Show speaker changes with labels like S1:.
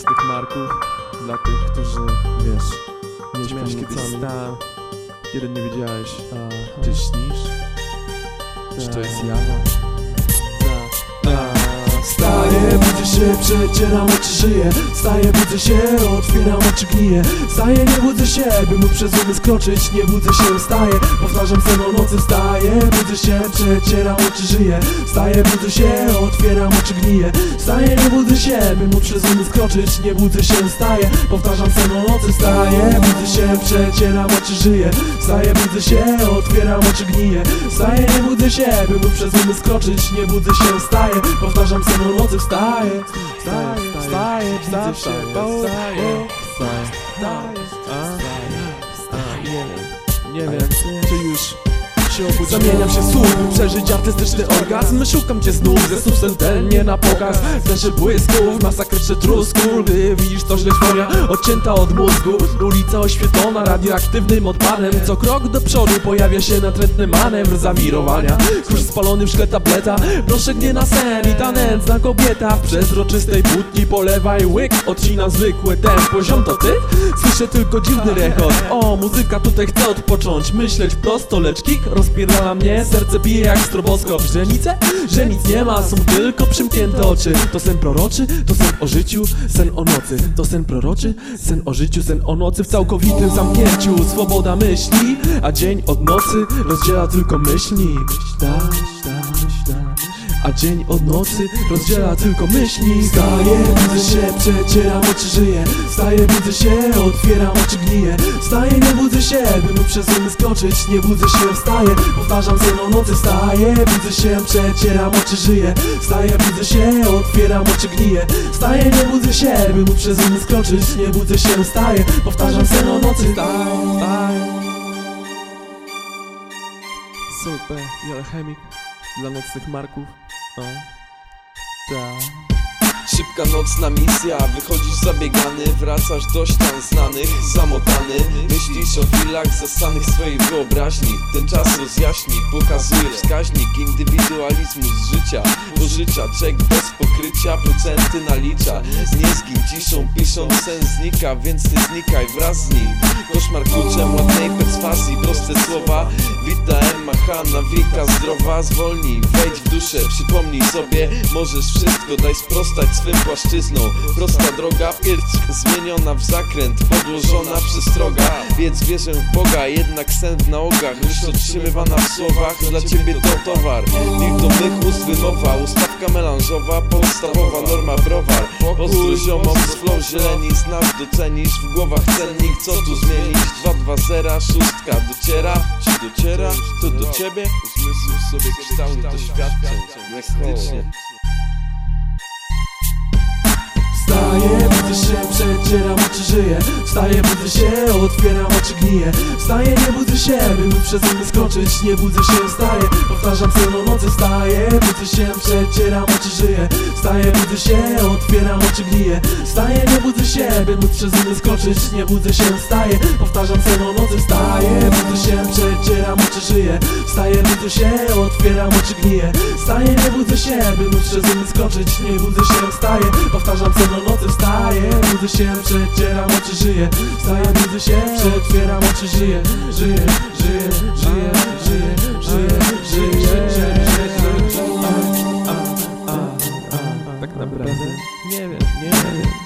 S1: nocnych marków. Dla tych, którzy, wiesz, nie miałeś kiedyś stan, kiedy nie wiedziałeś, czy śnisz, czy to jest jawa.
S2: Wstaję, budzę się, przecieram oczy, żyję. Wstaję, budzę się, otwieram oczy, gniję. Wstaję, nie budzę się, by mógł przez umysł kroczyć. Nie budzę się, wstaję, powtarzam sen o nocy. Wstaję, budzę się, przecieram oczy, żyję. Wstaję, budzę się, otwieram oczy, gniję. Wstaję, nie budzę się, by mógł przez umysł kroczyć. Nie budzę się, wstaję, powtarzam sen o nocy. Wstaję, budzę się, przecieram oczy, żyję. Wstaję, budzę się, otwieram oczy, gniję. Wstaję, nie budzę się, by mógł przez umysł kroczyć. Nie budzę się, wstaję, powtarzam sen o nocy. Wstaję, wstaję, wstaję, wstaję,
S1: Nie wiem, czy już się obudziłem.
S2: Zamieniam się w słuch, by przeżyć artystyczny orgazm. Szukam cię znów, ze snów sentelnie na pokaz. Zderzy błysków, masakryczny trusku. Gdy widzisz to źle twoja, odcięta od mózgu. Ulica oświetlona radioaktywnym odpadem. Co krok do przodu pojawia się natrętny manewr zawirowania. Kurz spalony w szkle tableta. Proszę mnie na sen i ta nędzna kobieta. W przezroczystej butni polewaj łyk. Odcina zwykłe tempo, ziom to ty? Słyszę tylko dziwny rechot. O, muzyka tutaj chce odpocząć. Myśleć prosto, lecz kick rozpierdala mnie, serce bije jak stroboskop. Źrenice? Że nic nie ma, są tylko przymknięte oczy. To sen proroczy, to sen o życiu, sen o nocy. To sen proroczy, sen o życiu, sen o nocy. W całkowitym zamknięciu swoboda myśli, a dzień od nocy rozdziela tylko myśli. A dzień od nocy rozdziela tylko myśli. Wstaję, budzę się, przecieram oczy, żyję. Wstaję, budzę się, otwieram oczy, gniję. Wstaję, nie budzę się, by mógł przez umysł kroczyć. Nie budzę się, wstaję, powtarzam sen o nocy. Wstaję, budzę się, przecieram oczy, żyję. Wstaję, budzę się, otwieram oczy, gniję. Wstaję, nie budzę się, by mógł przez umysł kroczyć. Nie budzę się, wstaję, powtarzam sen o nocy. Wstaję.
S1: Super, Alchemik dla nocnych marków.
S3: Szybka nocna misja, wychodzisz zabiegany, wracasz do ścian znanych, zamotany. Myślisz o chwilach zastanych swojej wyobraźni. Ten czas rozjaśni, pokazuje wskaźnik indywidualizmu z życia. Pożycza czek bez pokrycia, procenty nalicza. Nie zgin ciszą, pisząc sen znika, więc ty znikaj wraz z nim. Koszmar kluczem ładnej perswazji, proste słowa. Wita H, nawika zdrowa, zwolnij, wejdź w duszę, przypomnij sobie. Możesz wszystko, daj sprostać swym płaszczyzną. Prosta droga, pierś zmieniona w zakręt, podłożona przestroga. Więc wierzę w Boga, jednak sen w nałogach. Myśl otrzymywana w słowach, dla ciebie to towar. Wilk do mych ust wymowa, ustawka melanżowa, podstawowa norma browar. Pozdro ziomom z flow zieleni, znasz, docenisz. W głowach cennik, co tu zmienić? 220, szóstka dociera, czy dociera? To do ciebie? Uzmysł sobie kształt doświadczeń, lektycznie.
S2: Wstaję, budzę się, przecieram oczy, żyję. Wstaję, budzę się, otwieram oczy, gniję. Wstaję, nie budzę się, by mógł przez umysł kroczyć. Nie budzę się, wstaję, powtarzam sen o nocy. Wstaję, budzę się, przecieram oczy, żyję. Wstaję, budzę się, otwieram oczy, gniję. Wstaję, nie budzę się, by mógł przez umysł kroczyć. Nie budzę się, wstaję, powtarzam sen o nocy. Wstaję, budzę się, przecieram oczy, żyję. Wstaję, budzę się, otwieram oczy, gniję. Wstaję, nie budzę się, by mógł przez umysł kroczyć. Nie budzę się, wstaję, powtarzam sen o nocy. Wstaję, budzę się, przecieram oczy, żyję. Wstaję, budzę się, przetwieram oczy, żyję. Żyję, żyję, żyję, żyję, żyję, żyję, żyję.
S1: Tak naprawdę nie wiem.